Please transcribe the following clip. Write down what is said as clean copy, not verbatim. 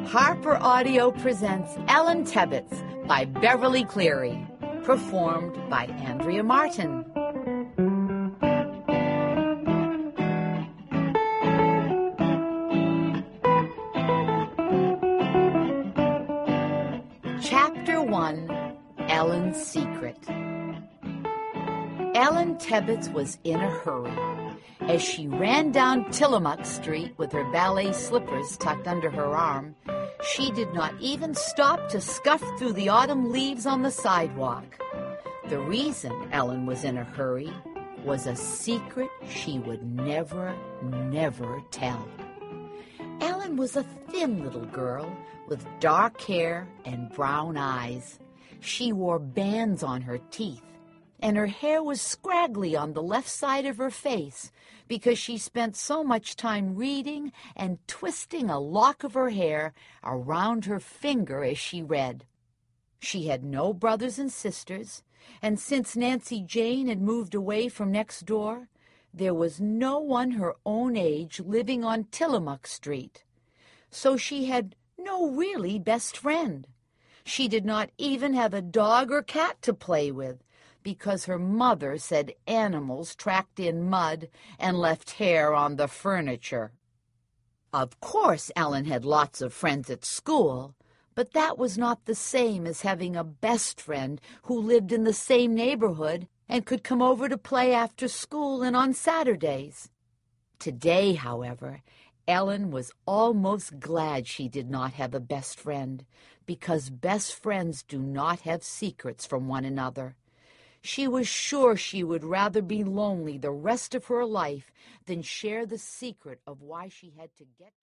Harper Audio presents Ellen Tebbitts by Beverly Cleary, performed by Andrea Martin. Chapter 1, Ellen's Secret. Ellen Tebbitts was in a hurry. As she ran down Tillamook Street with her ballet slippers tucked under her arm, she did not even stop to scuff through the autumn leaves on the sidewalk. The reason Ellen was in a hurry was a secret she would never tell. Ellen was a thin little girl with dark hair and brown eyes. She wore bands on her teeth, and her hair was scraggly on the left side of her face because she spent so much time reading and twisting a lock of her hair around her finger as she read. She had no brothers and sisters, and since Nancy Jane had moved away from next door, there was no one her own age living on Tillamook Street. So she had no really best friend. She did not even have a dog or cat to play with, because her mother said animals tracked in mud and left hair on the furniture. Of course, Ellen had lots of friends at school, but that was not the same as having a best friend who lived in the same neighborhood and could come over to play after school and on Saturdays. Today, however, Ellen was almost glad she did not have a best friend, because best friends do not have secrets from one another. She was sure she would rather be lonely the rest of her life than share the secret of why she had to get